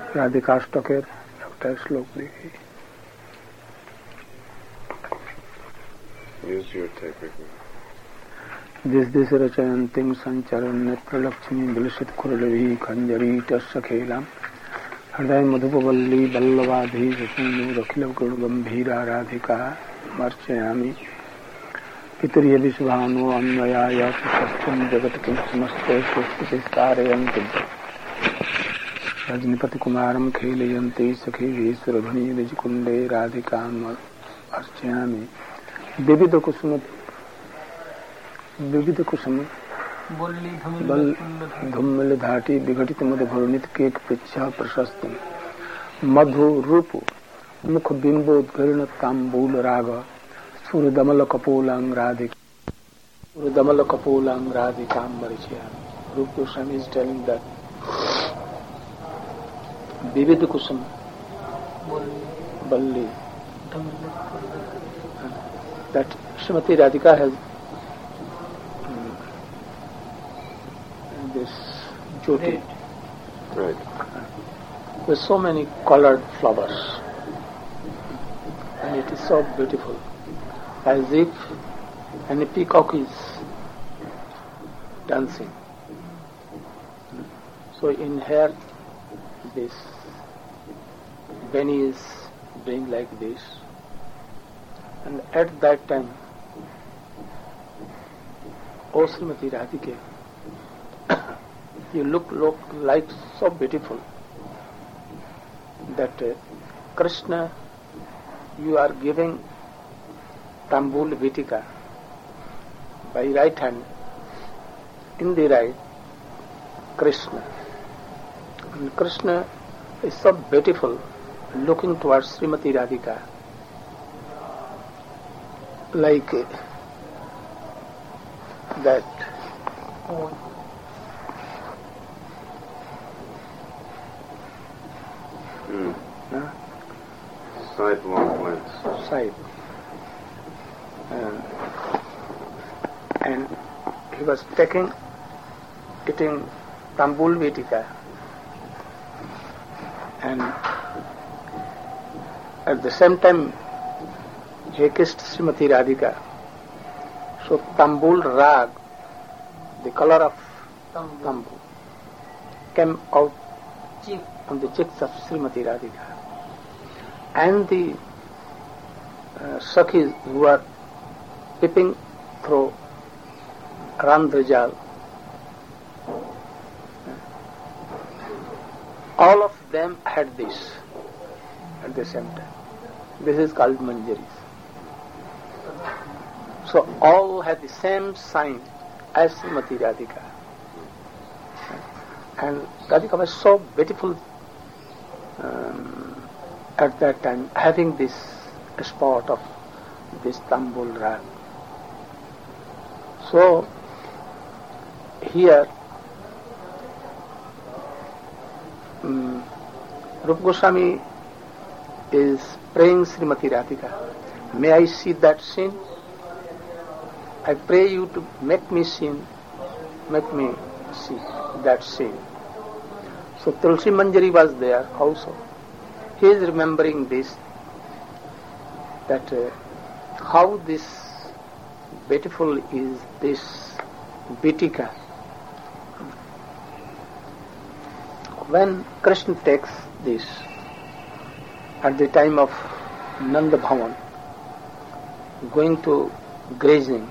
রাধিকাষ্টকের একটা শ্লোক দেখি। दिस रचयन्तीं संचरन् प्रलक्ष्मी विलसित कुरलवी खंजरीटस्सखेलां हृदय मधुपवल्ली वल्लभाधि रखिल गंभीरा राधिका मर्चयामि पितृय विश्वानो अन्वयाय सत्यं जगत किं समस्ते सुस्थितिस्तारयन्ति रजनीपति कुमारं खेलयन्ति सखी सुरभणि विजकुंडे राधिका अर्चयामि विविध कुसुम धूमिल धाटी विघटित मध भरणित केक पृच्छा प्रशस्त मधु रूप मुख बिंबोद्घृण तांबूल राग सूर्यदमल कपोलांग Radhika मरिचयामि. Rupa Goswami is telling that vivid kusum balli that Srimati Radhika has this jyoti, right, with so many colored flowers, and it is so beautiful, as if a peacock is dancing. So in here this Benny is doing like this, and at that time, O Srimati Radhika, you look like so beautiful that Krishna, you are giving Tambul Vitika by right hand, in the right Krishna, and Krishna is so beautiful looking towards Srimati Radhika, like that. Side long length. Side. And he was eating Tambul Vitika, and at the same time he kissed Srimati Radhika. So Tambul Rag, the color of Tambul, came out on the cheeks of Srimati Radhika. And the Sakhis who are peeping through Randhajal, all of them had this at the same time. This is called Manjaris. So all had the same sign as Srimati Radhika. And Radhika was so beautiful at that time, having this spot of this Tambul Rag. So here Rupa Goswami is praying Srimati Radhika, may I see that scene? I pray you to make me see that scene. So Tulsi Manjari was there also. He is remembering this, that how this beautiful is this Vitika. When Krishna takes this at the time of Nanda Bhavan, going to grazing,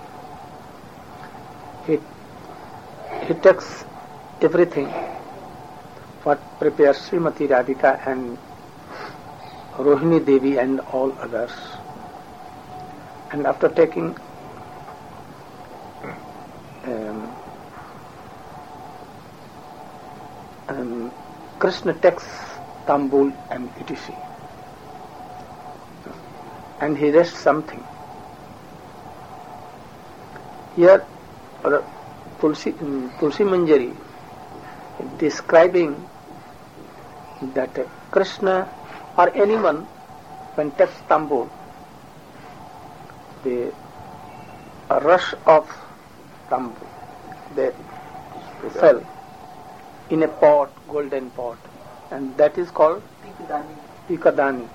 he takes everything what prepares Srimati Radhika and Rohini Devi and all others, and after taking Krishna takes Tambul and etc. and he rests something. Here Tulsi Manjari describing that Krishna or anyone when takes Tambul, the rush of Tambul, they fell in a pot, golden pot, and that is called Pikadani.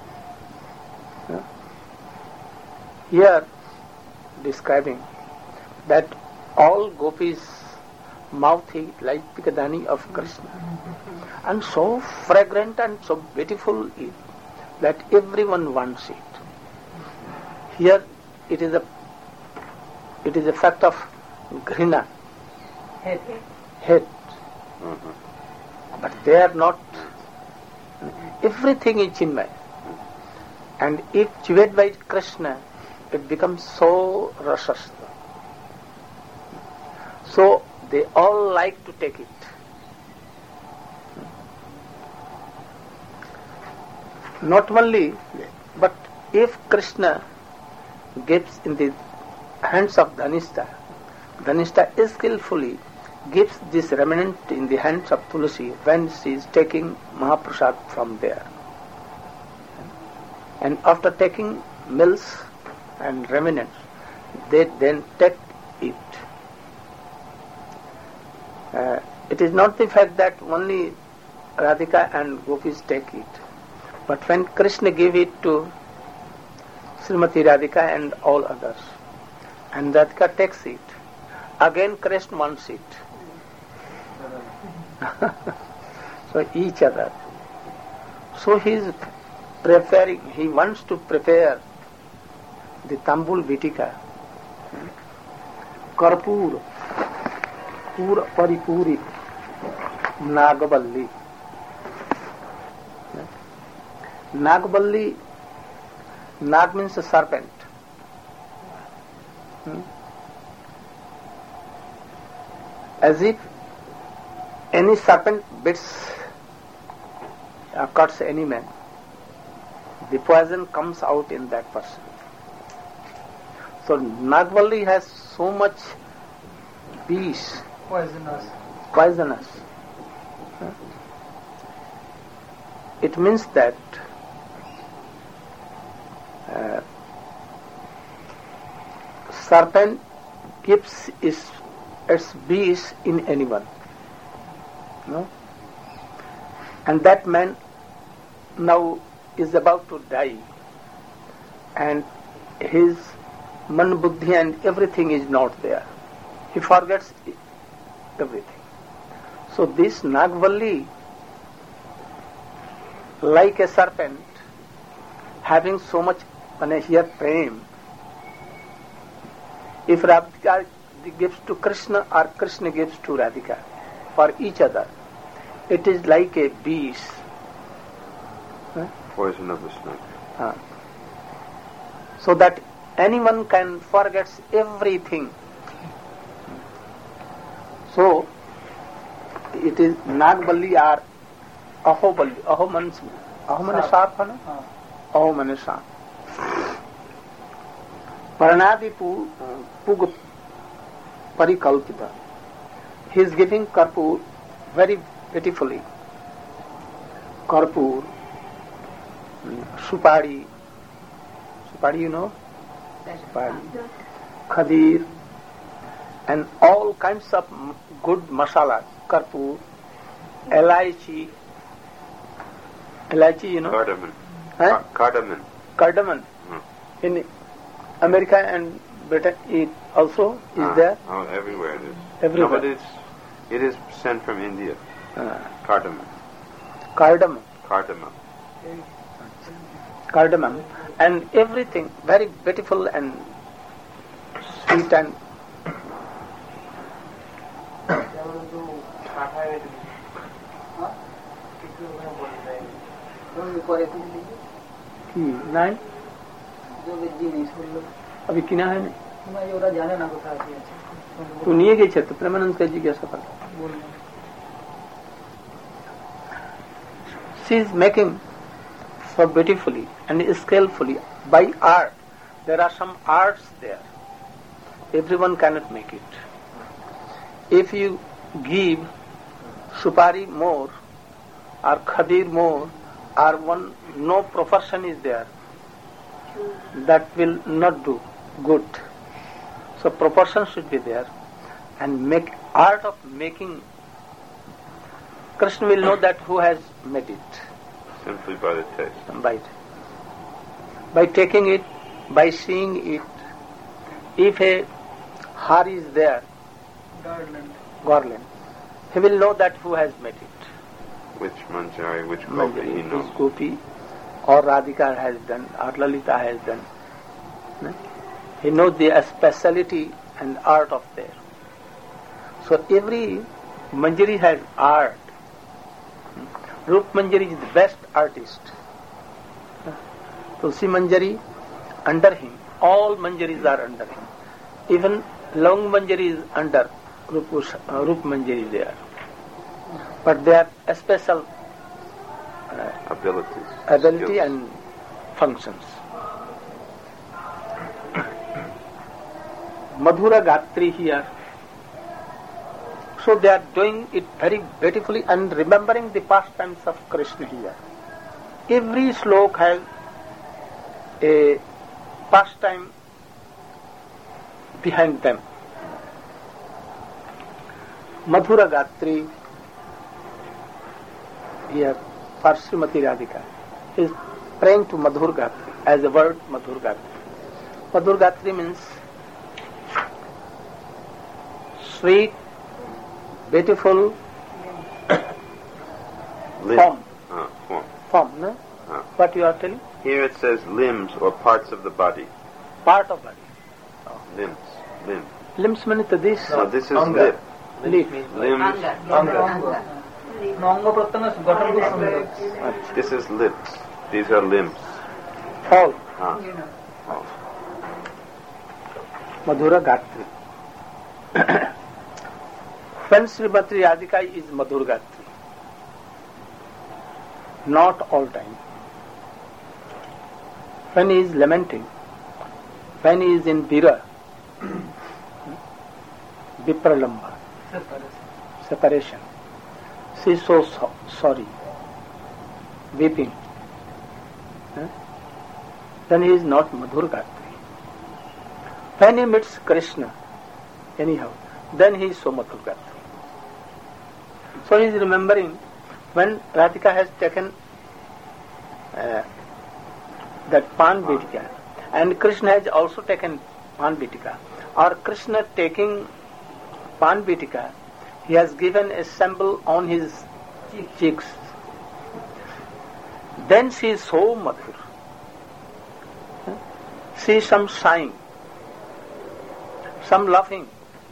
Here describing that all gopis' mouth is like Pikadani of Krishna, and so fragrant and so beautiful that everyone wants it. Here it is a fact of ghrina, hate. But they are not. Everything is Chinmay. And if chewed by Krishna, it becomes so rasas. So they all like to take it. Not only, but if Krishna gives in the hands of Dhanishta, Dhanishta skillfully gives this remnant in the hands of Tulsi when she is taking Mahaprasad from there. And after taking meals and remnants, they then take it. It is not the fact that only Radhika and gopis take it, but when Krishna gave it to Srimati Radhika and all others, and Radhika takes it, again Krishna wants it. So each other. So he is preparing, he wants to prepare the Tambul Vitika, Karpur, Pura Paripuri, Nagavalli. Nagavalli, Nag means a serpent. As if any serpent bites or cuts any man, the poison comes out in that person. So Nagvalli has so much vish, poisonous. It means that serpent keeps its vish in anyone. No? And that man now is about to die, and his man, buddhi and everything is not there. He forgets everything. So this Nagvalli, like a serpent, having so much here prem, if Radhika gives to Krishna or Krishna gives to Radhika, for each other, it is like a beast. Poison of the snake. So that anyone can forget everything. So it is Nagvalli or Ahoballi. Aho mane saap hai na? Aho mane saap. Paranadi Pug Parikalpita. He is giving Karpur very beautifully. Karpur, Supari, you know? Supari, Khadir, and all kinds of good masala. Karpur, Elaichi, you know? Cardamom. Huh? Cardamom. In America and Britain, it also is there. Oh, everywhere it is. Everywhere. No, but it is sent from India. Cardamom. Cardamom. And everything very beautiful and sweet and नहीं अभी किना है नहीं तू नहीं गई तो प्रेमानंद का जिज्ञासा कर she is making so beautifully and skillfully by art. There are some arts there. Everyone cannot make it. If you give supari more or khadir more or one no proportion is there, that will not do good. So proportion should be there, and make art of making Krishna will know that who has met it. Simply by the taste. By taking it, by seeing it. If a har is there, garland, he will know that who has met it. Which manjari, which gopi he knows. Which gopi or Radhika has done, or Lalita has done. He knows the speciality and art of there. So every manjari has art. Rup Manjari is the best artist. Tulsi Manjari, under him, all Manjaris are under him. Even Long Manjari is under Rup Manjari there. But they have a special ability skills, and functions. Madhura Gatri here. So they are doing it very beautifully and remembering the pastimes of Krishna here. Every slok has a pastime behind them. Madhura Gatri here for Srimati Radhika is praying to Madhur Gatri as the word Madhur Gatri. Madhur Gatri means sweet, beautiful form. Form, no? What you are telling? Here it says limbs or parts of the body. Part of body. Oh. Limbs. Limbs means this. No, this is lip. Lip. Limbs. This is lips. These are limbs. All. All. Madhura Gatri. When Srimati Radhika is Madhur Gatri, not all time. When he is lamenting, when he is in Vira, Vipralamba, separation, she is so sorry, weeping. Then he is not Madhur Gatri. When he meets Krishna, anyhow, then he is so Madhur Gatri. So he is remembering when Radhika has taken that Pan Bitika and Krishna has also taken Pan Bitika, or Krishna taking Pan Bitika, he has given a symbol on his cheeks. Then she is so Madhur. See some sighing, some laughing,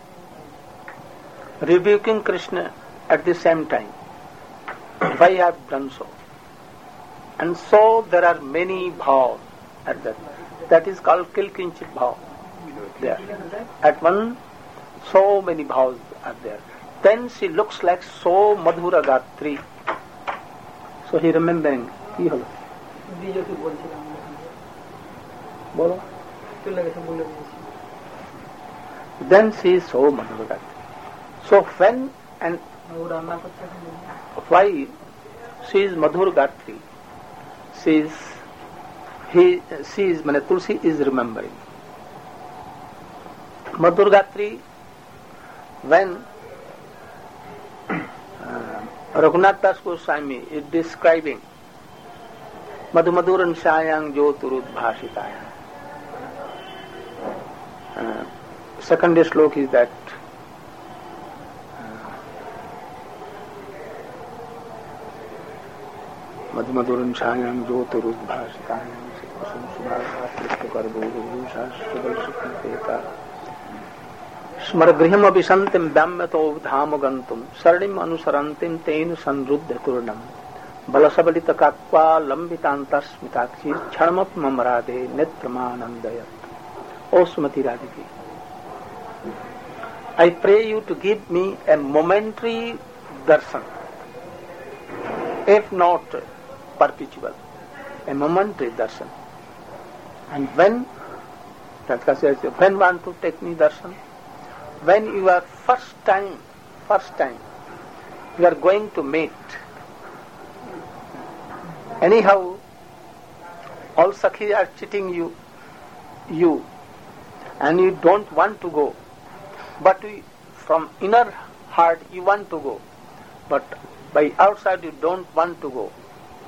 rebuking Krishna at the same time. Why I have done so? And so there are many bhavs at that. That is called Kilkinchit bhav. There. At one, so many bhavs are there. Then she looks like so Madhura Gatri. So he remembering. Ki holo? Bolo. Then she is so Madhura Gatri. So when and why she is Madhur Gatri? She is Tulsi is remembering. Madhur Gatri, when Raghunath Das Goswami is describing Madhumaduran Shayang Joturud Bhashitaya. Second slok is that Madhumaduran Shayang Joturud Bhashitaya Smargriham abhisantim vyamyato dhammagantum sarnim anusarantim ten sanruddha turnam balasabalita kakva lambitantas mitakshi chharmap mamrade netramanandayat. O Srimati Radhika, I pray you to give me a momentary darshan, if not perpetual, a momentary darshan. And when, Radhika says, when want to take me darshan? When you are first time, you are going to meet. Anyhow, all Sakhi are cheating you, and you don't want to go. But from inner heart you want to go. But By outside you don't want to go.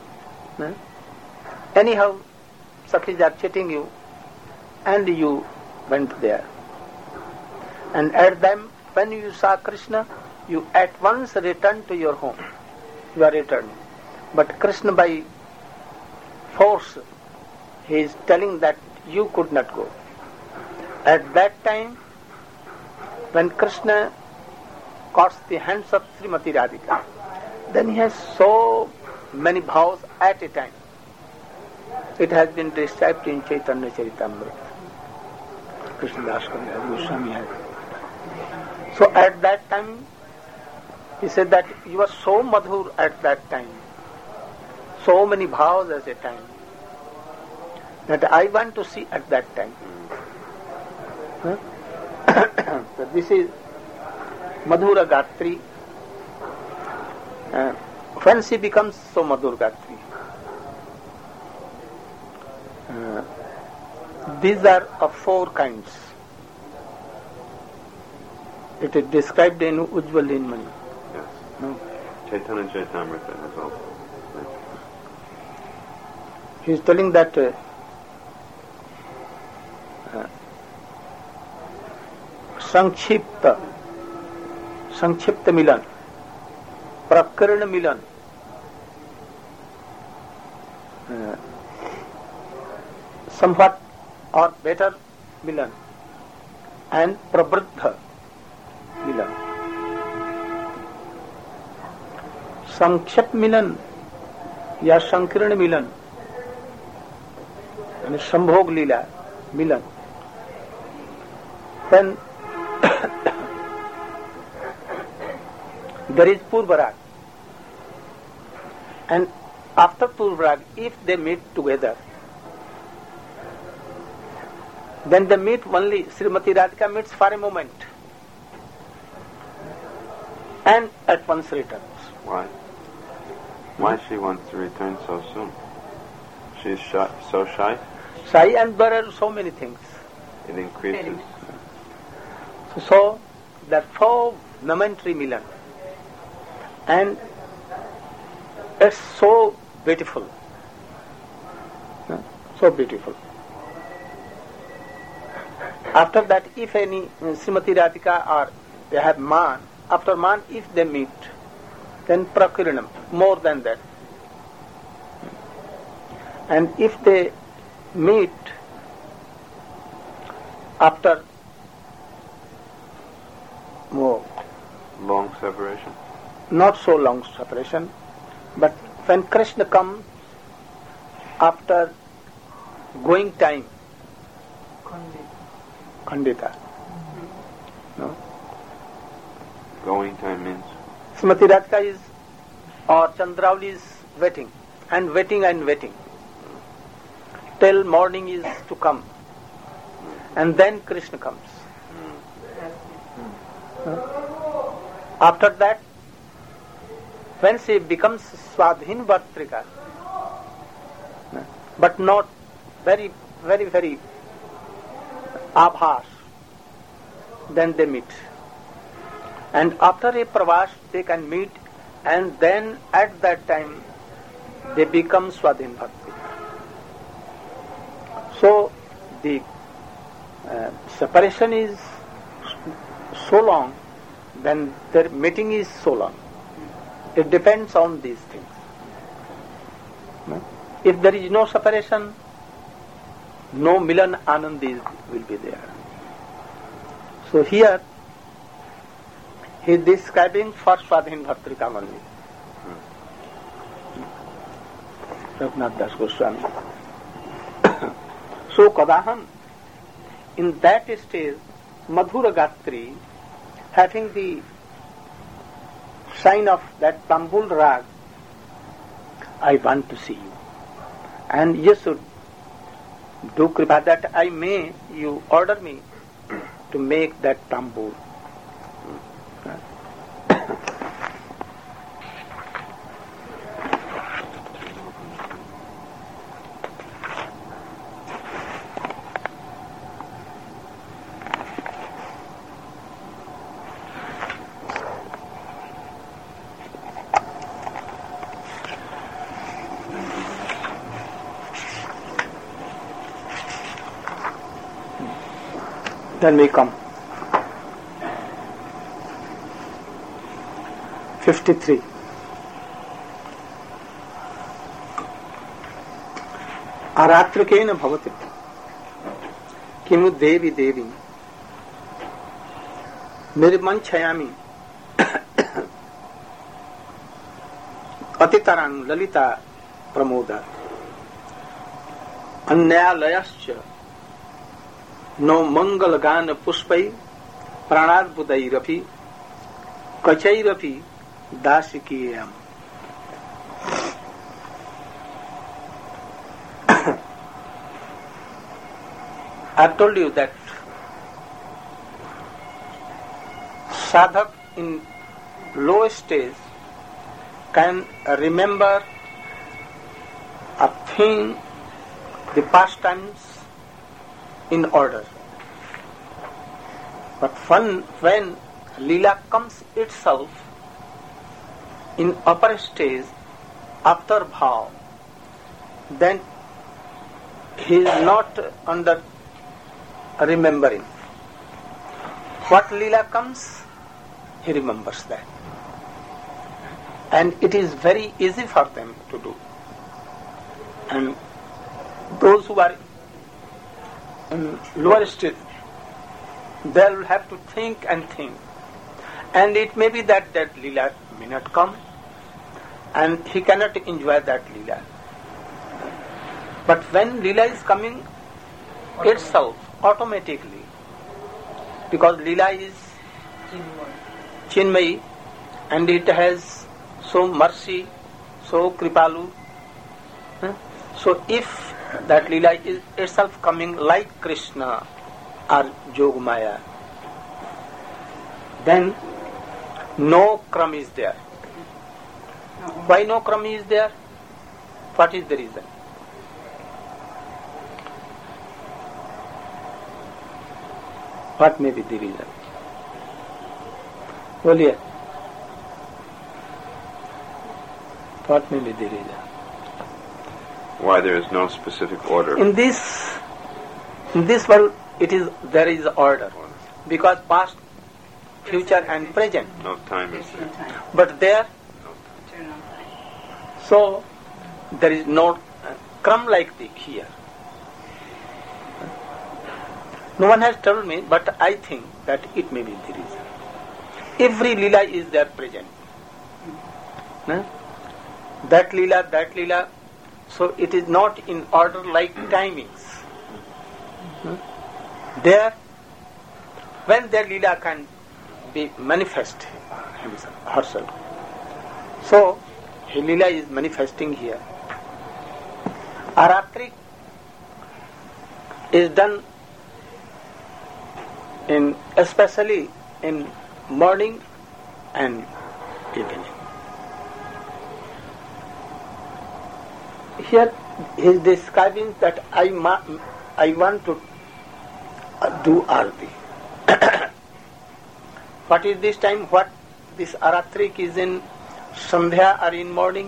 Anyhow, Sakhis are cheating you, and you went there. And at them, when you saw Krishna, you at once returned to your home. You are returning. But Krishna, by force, he is telling that you could not go. At that time, when Krishna caught the hands of Srimati Radhika, then he has so many vows at a time. It has been described in Chaitanya Charitamrita. Krishna Das Goswami has. So at that time, he said that you are so madhur at that time, so many vows at a time, that I want to see at that time. So this is Madhura Gatri. When she becomes so Madhura Gatri, these are of four kinds. It is described in Ujjwal Hinmani. Yes. No? Chaitanya Charitamrita has also. He is telling that Sankshipta Milan, Prakarana Milan, somewhat or better Milan, and Prabruddha Milan. Sankship Milan या संकीर्ण मिलन यानी संभोग लीला मिलन. Then there is Purvarag, and after Purvarag, if they meet together, then they meet only. Srimati Radhika meets for a moment and at once returns. Why? Why she wants to return so soon? She's shy, so shy? Shy, and there are so many things. It increases. So that four momentary milan, and it's so beautiful. So beautiful. After that, if any Srimati Radhika or they have man, after man, if they meet, then Prakiranam, more than that. And if they meet after more long separation? Not so long separation, but when Krishna comes after going time, Khandita. No? Going time means? Srimati Radhika is, or Chandravali is waiting, and waiting and waiting, till morning is to come, and then Krishna comes. After that, when she becomes Swadhin Vartrika, but not very abhas, then they meet. And after a pravas, they can meet, and then at that time, they become Swadhin Vartrika. So, the separation is so long, then their meeting is so long. It depends on these things. If there is no separation, no Milan Anand will be there. So here, he is describing for Swadhin Bhartrika only. Raghunath Das Goswami. So Kadaham, in that stage, Madhura Gatri, having the sign of that Tambul Rag, I want to see you. And you should do kripa that I may, you order me to make that Tambul. Then we come. 53. आरात्रिकेन भवति किमु देवी देवी निर्मंछयामि अतितरां ललिता प्रमोदा अन्यालयश्च no मंगल गान पुष्पै प्राणार्बुदैरपि कचैरपि दासिकीयम्. I've told you that sadhak in low stage can remember a thing, the pastimes in order. But when Leela comes itself in upper stage after bhav, then he is not under remembering. What Leela comes, he remembers that. And it is very easy for them to do. And those who are in lower stage, they will have to think and think. And it may be that Leela may not come, and he cannot enjoy that Leela. But when Leela is coming itself, automatically, because Leela is Chinmayi, and it has so mercy, so kripalu. So if that Leela is itself coming like Krishna or Yogamaya, then no kram is there. Why no kram is there? What is the reason? What may be the reason? Bolia. What may be the reason? Why there is no specific order? In this world, there is order, because past, future, and present. No time is there. But there, so there is no crumb like the here. No one has told me, but I think that it may be the reason. Every Leela is there present. That Leela. So it is not in order like timings. There, when their Leela can be manifest herself. So, Leela is manifesting here. Aratri is done especially in morning and evening. Here he is describing that I want to do arati. What is this time? What this aratrik is in Sandhya or in morning?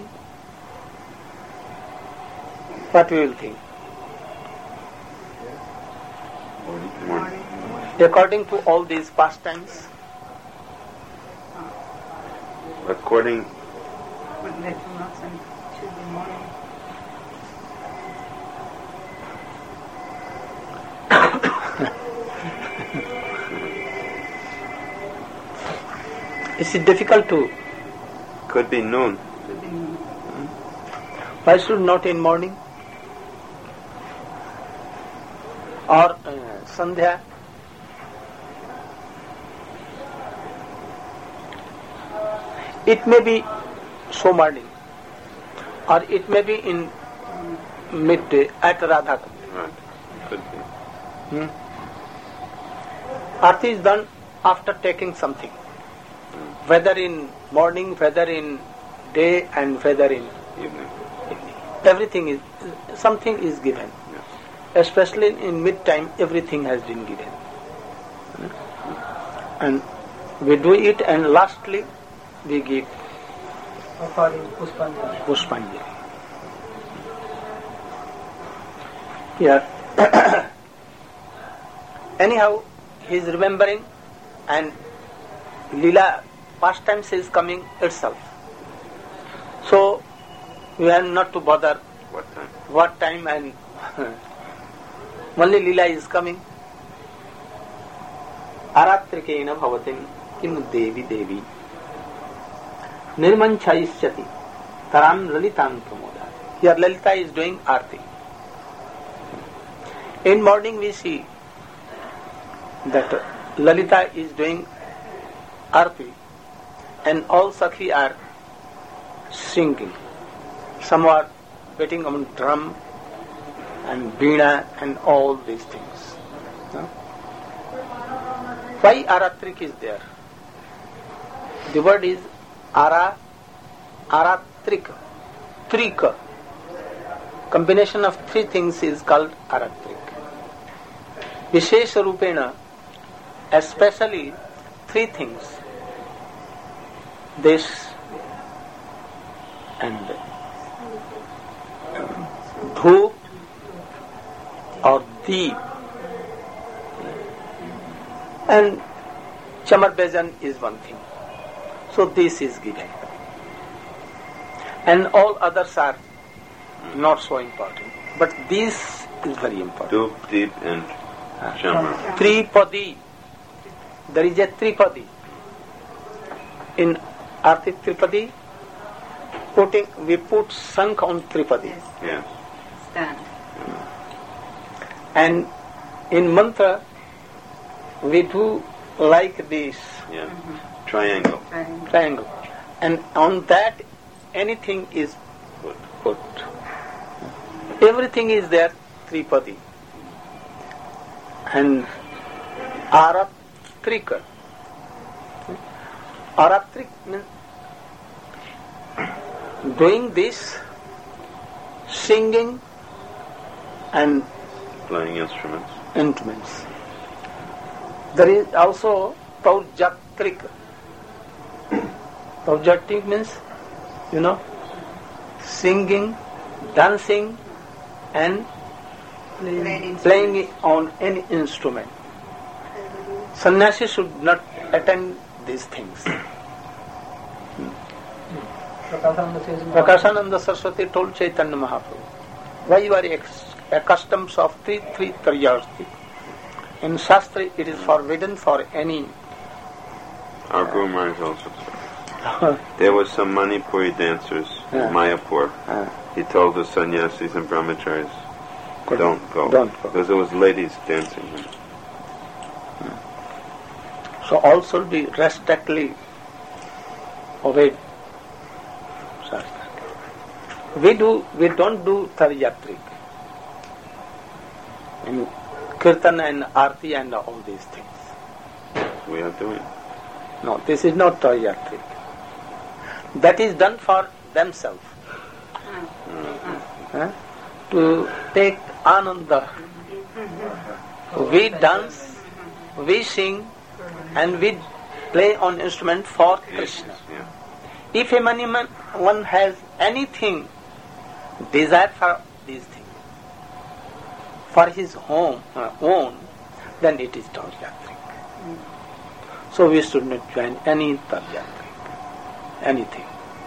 What we will think? Morning. According to all these pastimes. According. Is it difficult to? Could be noon. Why should not in morning? Or Sandhya? It may be so morning, or it may be in midday at Radha. Right. Could be. Arati is done after taking something, whether in morning, whether in day, and whether in Evening. Everything is, something is given. Yes. Especially in mid-time, everything has been given. And we do it, and lastly, we give Puspanjali. Here, anyhow, he is remembering, and Leela pastimes is coming itself. So we have not to bother what time and only Leela is coming. Aratrikena bhavatim kim devi devi nirmanchaisyati taram lalitam pramoda. Here Lalita is doing arti. In morning we see that Lalita is doing arti and all Sakhi are singing. Some are beating on drum and veena and all these things. No? Why Aratrik is there? The word is Aratrik. Trika. Combination of three things is called Aratrik. Vishesha Rupena, especially three things. This and Dhoop or Deep and Chamar Bejan is one thing. So this is given. And all others are not so important. But this is very important. Dhoop, Deep and Chamar. Tripadi. There is a Tripadi. In Arti Tripadi, we put Sankh on Tripadi. Yes. Stand. And in mantra, we do like this. Yeah. Triangle. Triangle. And on that, anything is put. Everything is there, Tripadi. And Aratrika. Aratrik means doing this, singing and Playing instruments. instruments. There is also Taujatrik. Taujatrik means, singing, dancing and playing on any instrument. Sannyasi should not attend these things. Prakashananda Saraswati told Chaitanya Mahaprabhu, why you are accustomed of three taryarti? In Shastra it is forbidden for any. Our Guru Maharaj also said. There was some Manipuri dancers in Mayapur. He told the sannyasis and brahmacharis, don't go. Because there was ladies dancing. So all should be strictly obeyed. We don't do Taryatrik in Kirtan and Arti and all these things. We are doing. No, this is not Taryatrik. That is done for themselves. To take Ananda. We dance, we sing, and we play on instrument for Krishna. Yeah. If one has anything desire for these things, for his own, then it is Taryatrik. So we should not join any Taryatrik, anything.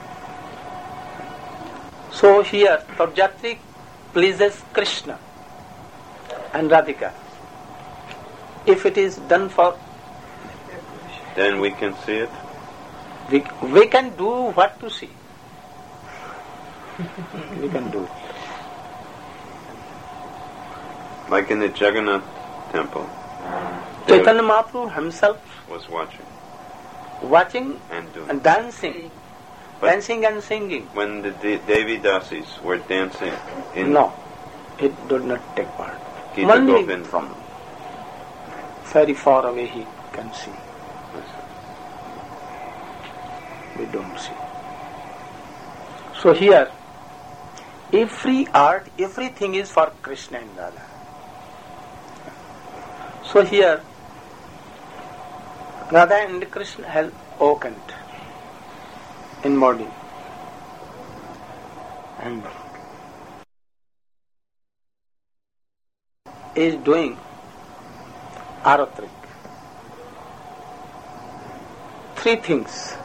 So here Taryatrik pleases Krishna and Radhika. If it is done for, then we can see it. We can do what to see. We can do it. Like in the Jagannath temple. Chaitanya Mahaprabhu himself was watching and dancing. But dancing and singing. When the Devi Dasis were dancing no, it did not take part. Gita Only Govind. From very far away he can see. We don't see. So here, every art, everything is for Krishna and Radha. So here, Radha and Krishna have awakened in morning. And is doing Aratrik. three things.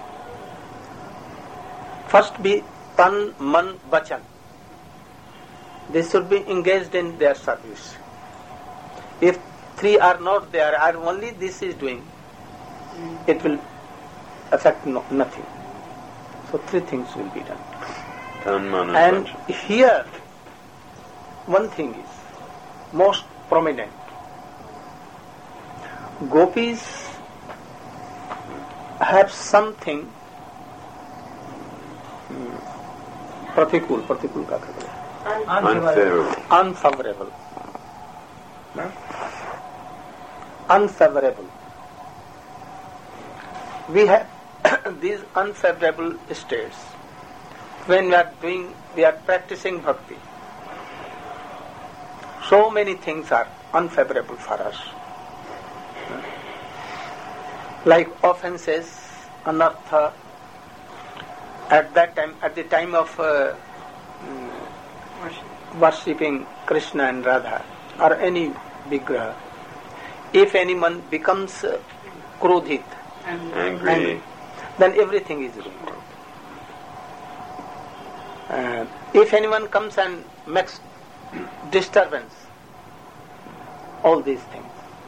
First be tan, man, vachan. They should be engaged in their service. If three are not there, or only this is doing, it will affect nothing. So three things will be done. Tan, man, and vachan. Here, one thing is most prominent. Gopis have something pratikul का unfavorable. Unfavorable. We have these unfavorable states when we are practicing bhakti. So many things are unfavorable for us. Like offenses, anartha. At the time of worshipping Krishna and Radha or any vigraha, if anyone becomes krodhit, angry, then everything is ruined. If anyone comes and makes disturbance, all these things.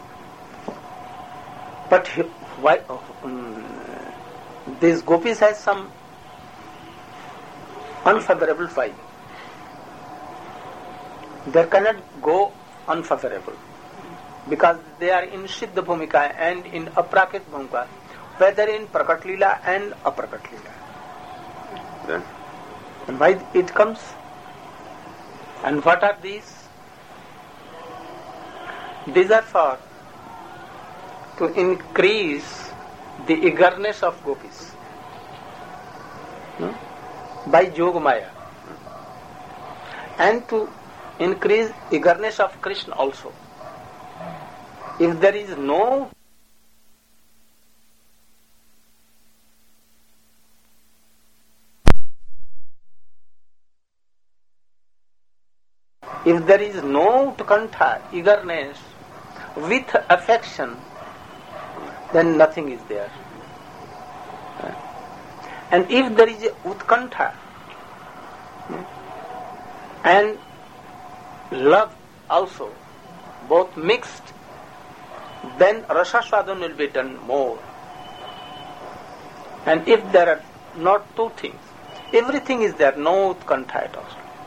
But why these gopis has some unfavorable vibe. They cannot go unfavorable because they are in Siddha Bhumika and in Aprakrit Bhumika, whether in Prakat Leela and Aprakat Leela. Yeah. And why it comes? And what are these? These are for to increase the eagerness of gopis by Yogamaya, and to increase eagerness of Krishna also. If there is no utkantha, eagerness with affection, then nothing is there. And if there is utkantha and love also, both mixed, then rasaswadan will be done more. And if there are not two things, everything is there, no utkantha at all.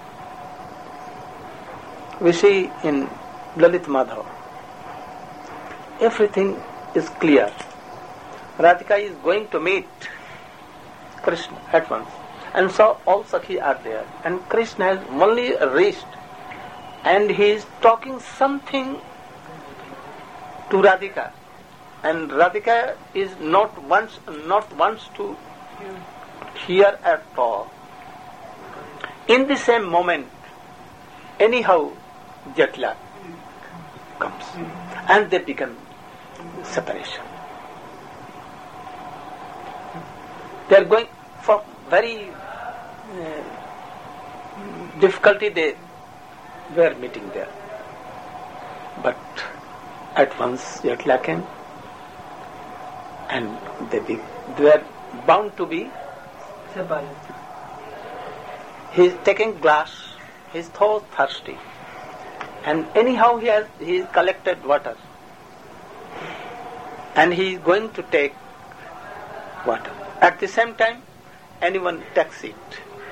We see in Lalit Madhav, everything is clear. Radhika is going to meet Krishna at once, and so all Sakhi are there, and Krishna has only reached, and he is talking something to Radhika, and Radhika is not wants to hear at all. In the same moment, anyhow, jet lag comes, and they become separation. They are going for very difficulty. They were meeting there, but at once jet lag came, and they were bound to be separated. He is taking glass. He is so thirsty, and anyhow he collected water, and he is going to take water. At the same time, anyone takes it.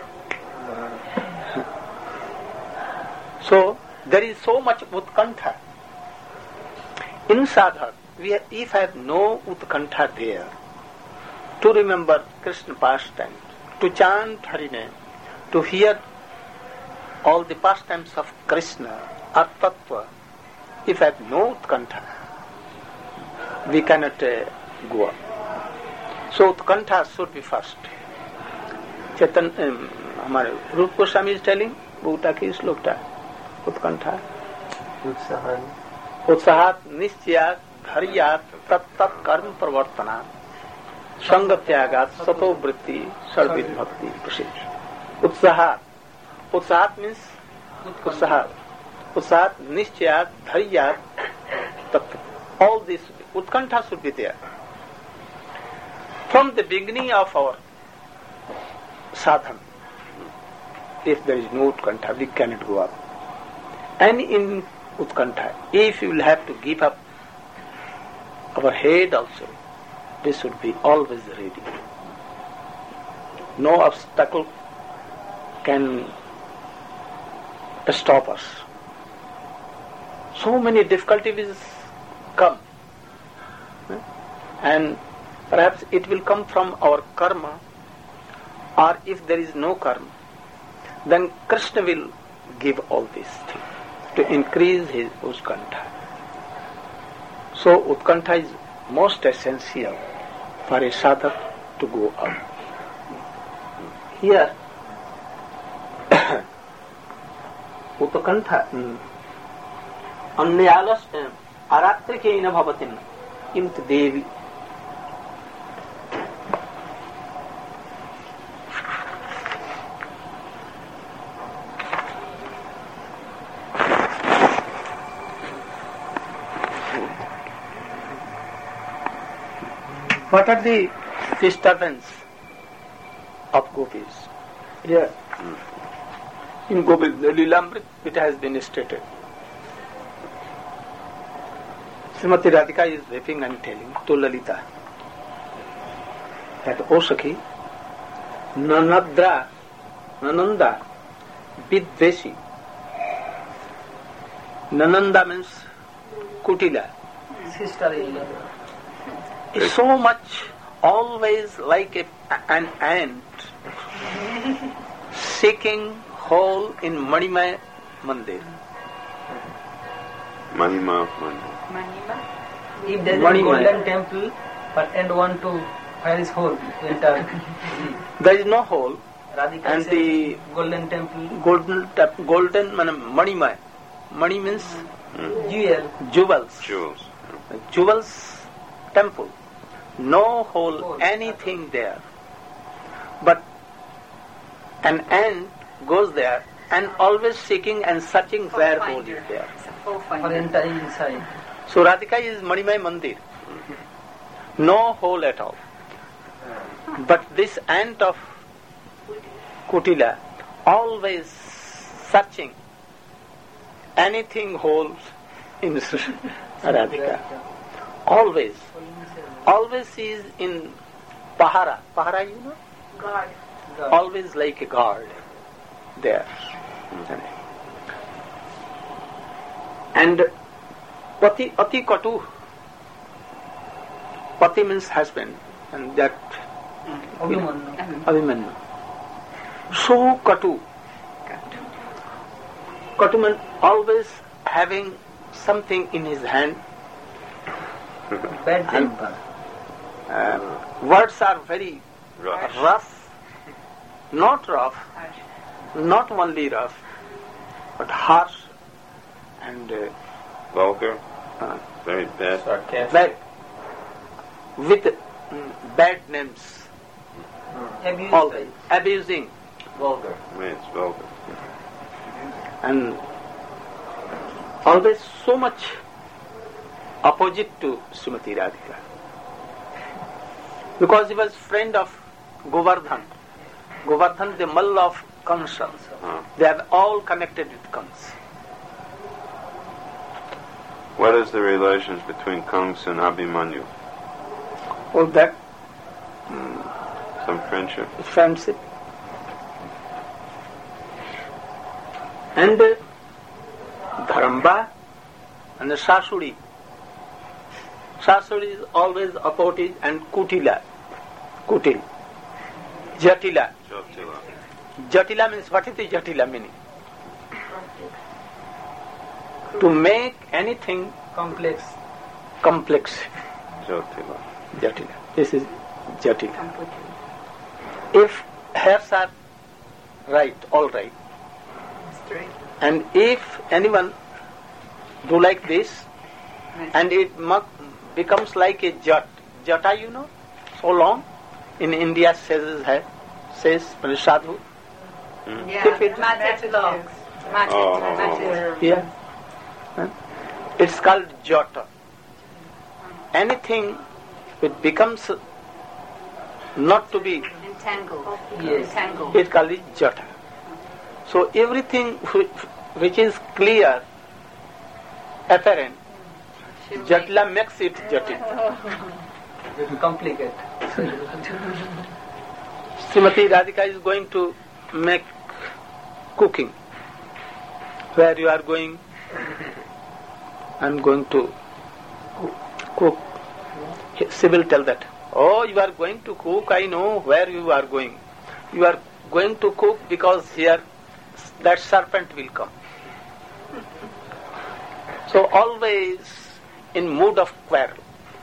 So there is so much utkantha. In sadhak, if I have no utkantha there, to remember Krishna pastimes, to chant Hari name, to hear all the pastimes of Krishna or Tattva, if I have no utkantha, we cannot go up. So utkantha should be first. हमारे रूप Goswami is telling, बूटा की श्लोकता उत्कंठा उत्साहात निश्चयात धैर्यात तत्त कर्म प्रवर्तना संग त्यागात सतो वृत्ति सर्वित भक्ति प्रसिद्ध. उत्साहात means उत्साहात निश्चयात धैर्यात तत्त. All this utkantha should be there. From the beginning of our sadhana, if there is no Utkantha, we cannot go up. And in Utkantha, if you will have to give up our head also, we should be always ready. No obstacle can stop us. So many difficulties come, and perhaps it will come from our karma, or if there is no karma, then Krishna will give all these things to increase his Utkantha. So Utkantha is most essential for a sadhak to go up. Here, Utkantha अन्यालस आरात्रिकेन भवतिम किंतु देवी. What are the disturbance of gopis? Here, in Govinda Lilamrit, it has been stated. Srimati Radhika is weeping and telling to Lalita that, O Sakhi, Nananda Vidveshi. Nananda means Kutila. Sister-in-law. Is so much always like an ant seeking hole in Manimaya Mandir. Mahima Mandir. If there is a golden temple, but and want to where is hole to enter? There is no hole. Radhika and the golden temple. Golden Manimaya. Mani means jewels. Jewels temple. No hole, anything there. But an ant goes there and always seeking and searching where hole is there. For entering inside. So Radhika is Manimaya Mandir. No hole at all. But this ant of Kutila always searching anything holes in Radhika. Always. Always is in Pahara. Pahara, you know? Guard. Always like a guard there. And Pati Ati Katu. Pati means husband, and that Abhimanyu. So Katu. Katu means always having something in his hand. Bad temper. Words are very rough. Not rough, not only rough, but harsh and vulgar, very bad, sarcastic, with bad names, always abusing, vulgar. It's vulgar, and always so much opposite to Srimati Radhika, because he was friend of Govardhan. Govardhan, the Mall of Kansa. They are all connected with Kansa. What is the relations between Kansa and Abhimanyu? All that. Some friendship. Friendship. And Dharamba and the Sasuri. Sasuri is always opposite, and Kutil. Jatila. Jatila means, what is the Jatila meaning? To make anything complex. Jatila. This is Jatila. If hairs are right, all right. Straight. And if anyone do like this, and it becomes like a jat. Jata, you know, so long. In India, says sadhu. Yeah, matted locks. Yeah. It's called jata. Anything which becomes not to be entangled. Yes. Entangled. It's called jata. So everything which is clear, apparent, jatla makes it jatit. Complicated. Srimati Radhika is going to make cooking. Where you are going? I'm going to cook. She will tell that. Oh, you are going to cook, I know where you are going. You are going to cook because here that serpent will come. So always in mood of quarrel.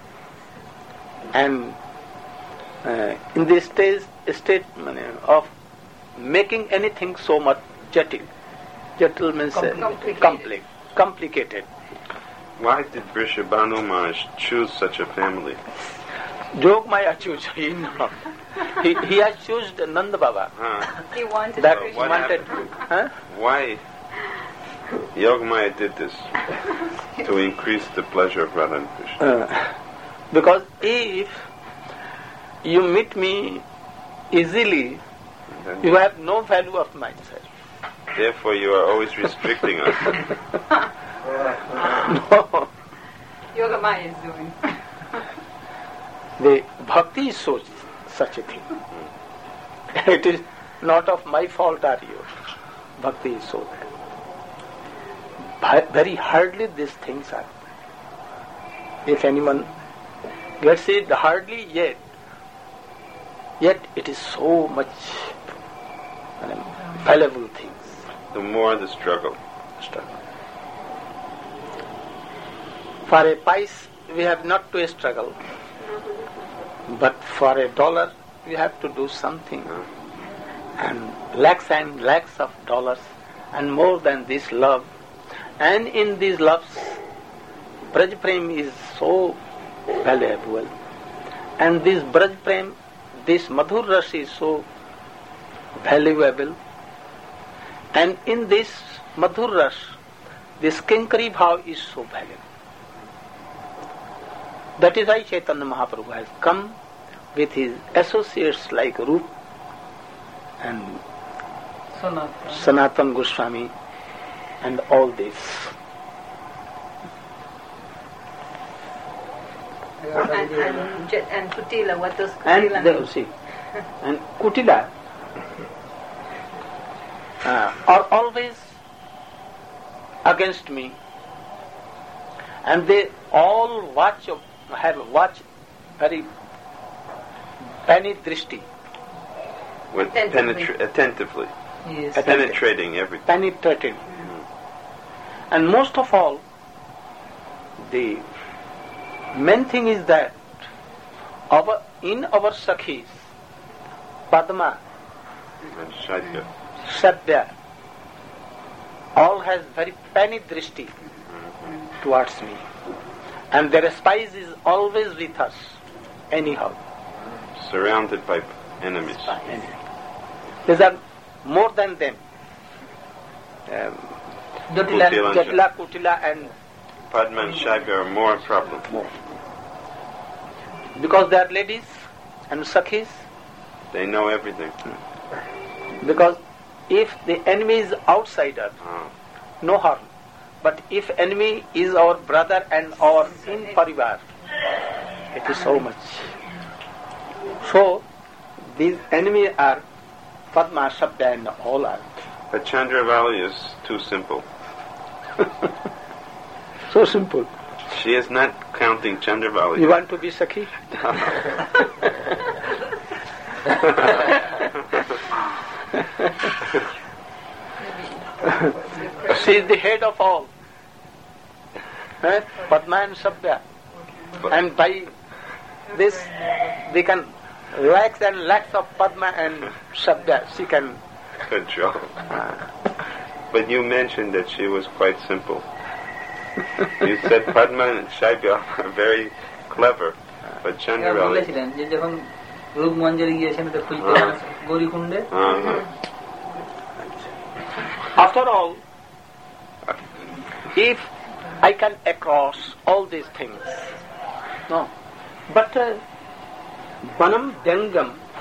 And in this state of making anything so much jatil. Jatil means complicated. Why did Vrishabhanu Maharaj choose such a family? Jogmaya choose. He has chosen Nanda Baba. He wanted That to. wanted. Huh? Why Yogamaya did this? To increase the pleasure of Radha and Krishna. Because if you meet me easily, you have no value of myself. Therefore you are always restricting us. No. Yogamaya is doing. The bhakti is such a thing. It is not of my fault or yours. Bhakti is so that. Very hardly these things are. If anyone gets it, hardly yet it is so much valuable things. The more the struggle. For a pice, we have not to struggle. But for $1, we have to do something. And lakhs of dollars, and more than this love. And in these loves, Braj Prem is so valuable. And this Braj Prem, this Madhur Ras is so valuable. And in this Madhur Ras, this Kinkari Bhav is so valuable. That is why Chaitanya Mahaprabhu has come with his associates like Rup and Sanatan Goswami and all this. And Kutila, what does Kutila mean? And Kutila are always against me, and they all have watched very Pani Drishti. Attentively. Yes. Penetrating everything. Penetrating. And most of all, the main thing is that in our Sakhis, Padma, And Shaitya. Sadhya, all has very Pani Drishti towards me. And their spice is always with us, anyhow. Surrounded by enemies. These are more than them. Jatla, Kutila and Padma and Shaitya are more a problem. More. Because they are ladies and Sakhis. They know everything. Because if the enemy is outsider, no harm. But if enemy is our brother and our in parivar, it is so much. So these enemies are Padma, Shabda and all are. But Chandravali is too simple. So simple. She is not counting Chandravali. You want to be Sakhi? She is the head of all. Padma and Shabda. And by this we can lakhs and lakhs of Padma and Shabda she can control. But you mentioned that she was quite simple. You said Padma and Shaitya are very clever, but Chandravali. After all, if I can across all these things, no. But Banam Dengam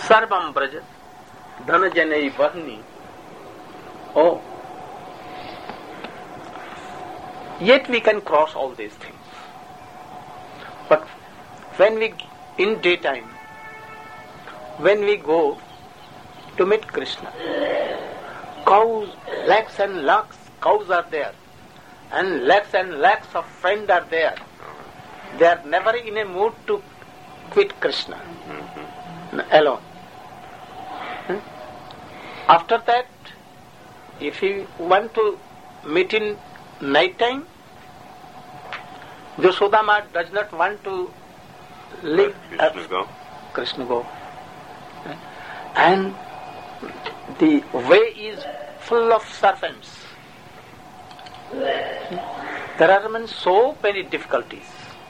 Sarvam Braja, Dhanajanai Vahni. Oh. Yet we can cross all these things. But when we, in daytime, when we go to meet Krishna, cows, lakhs and lakhs cows are there, and lakhs of friends are there. They are never in a mood to quit Krishna alone. After that, if you want to meet in night time, Yasodama does not want to leave Krishna go. And the way is full of serpents. There are so many difficulties.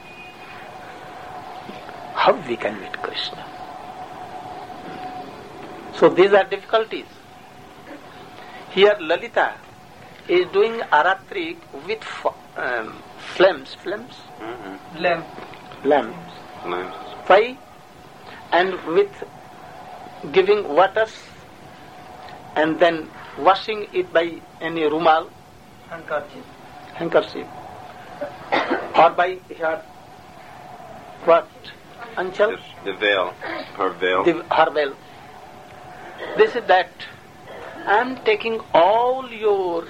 How we can meet Krishna? So these are difficulties. Here Lalita is doing aratri with flames. Fire, and with giving waters and then washing it by any rumal, handkerchief, or by her what? Anchal? The veil, her veil. Her veil. This is that. I am taking all your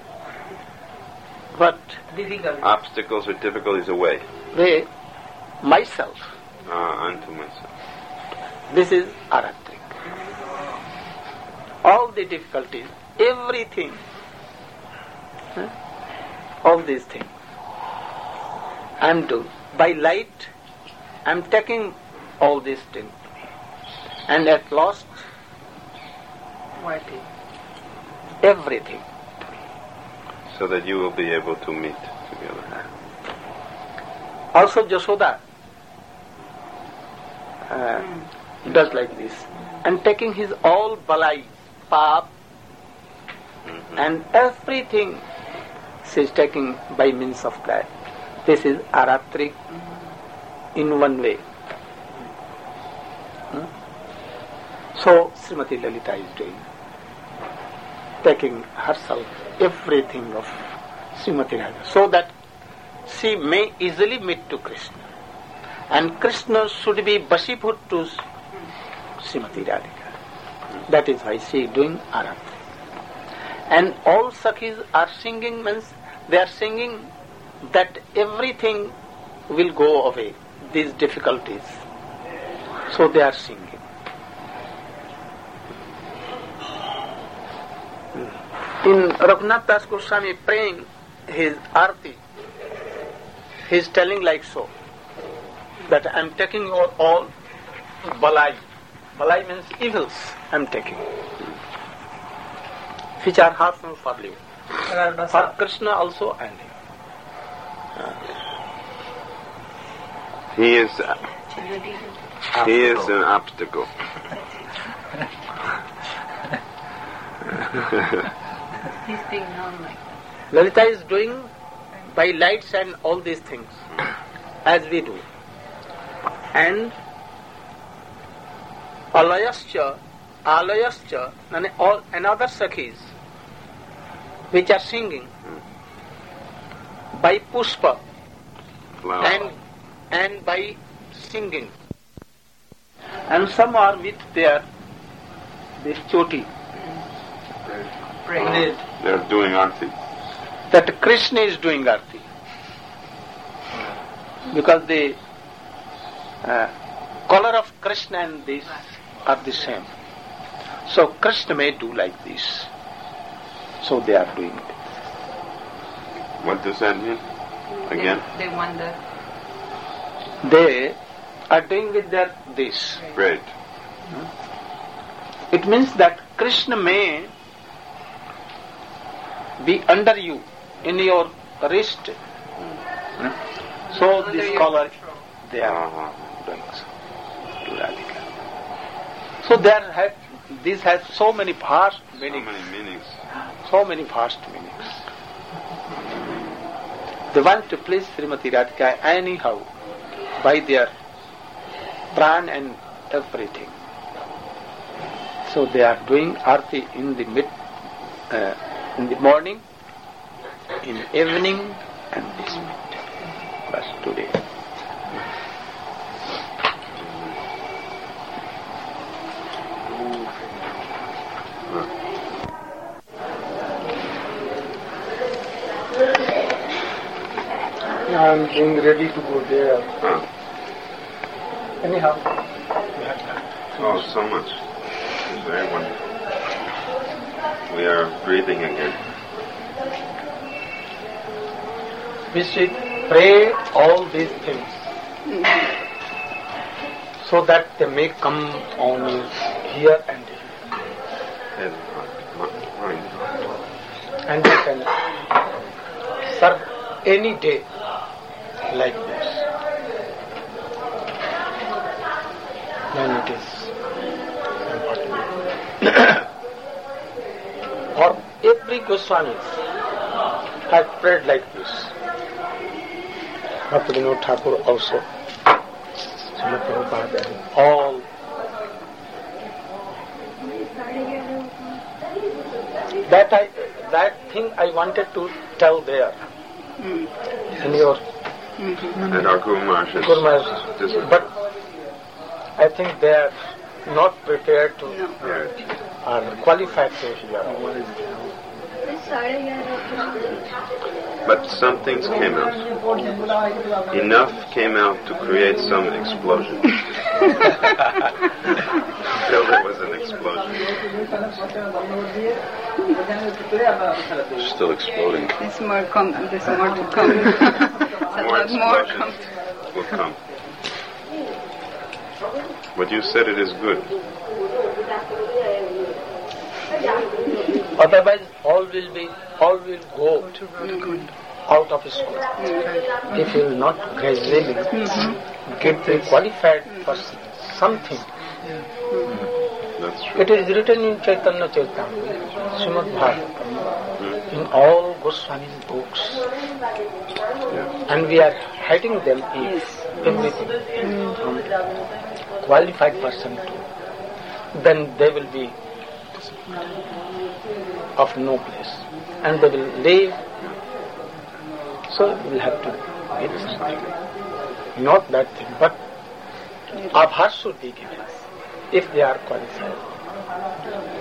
what? Obstacles or difficulties away. Myself. Unto myself. This is aratrik. All the difficulties, everything, all these things I am doing. By light, I am taking all these things. And at last, everything. So that you will be able to meet together. Also Jasoda does like this. And taking his all balai, pap, and everything she is taking by means of that. This is aratrik in one way. So Srimati Lalita is doing, taking herself everything of Srimati Radha, so that she may easily meet to Krishna. And Krishna should be Basiput to Srimati Radhika. That is why she is doing aratri. And all Sakhis are singing, means they are singing that everything will go away, these difficulties. So they are singing. In Raghunath Das Goswami praying his arti, he is telling like so, that I am taking all balai. Balai means evils I am taking, which are harmful for you. For Krishna also and He is an obstacle. He's being known like that. Lalita is doing by lights and all these things, as we do. And alayascha, all another sakhis, which are singing by pushpa and by singing. And some are with this choti. They're doing arti. That Krishna is doing arti. Because the color of Krishna and this are the same. So Krishna may do like this. So they are doing it. What does that mean? Again? They wonder. They are doing with their this. Right. It means that Krishna may be under you, in your wrist. So this color, they are doing to Radhika. So this has so many vast meanings. So many vast meanings. They want to please Srimati Radhika anyhow, by their pran and everything. So they are doing arti in the morning, in the evening, and this mid. That's today. I'm getting ready to go there. Anyhow. Oh, so much. It's very wonderful. We are breathing again. We should pray all these things so that they may come on here and here. And we can serve any day like this. Then it is or every Goswami has prayed like this. Bhaktivinoda Thakur also. Srila Prabhupada and all. That thing I wanted to tell there. In your and our Guru Maharaj, but I think they are not prepared to or qualified to hear. But some things came out. Enough came out to create some explosion. Until there was an explosion. Still exploding. There's more to come. More will come. What you said, it is good. Otherwise, all will go out of school. If you will not gradually get the qualified for something. That's true. It is written in Chaitanya Charitamrita, Srimad Bhagavatam, in all Goswami's books. And we are hiding them in everything. From qualified person to, then they will be of no place. And they will live. So we will have to give something. Not that thing, but abhas should be given if they are qualified.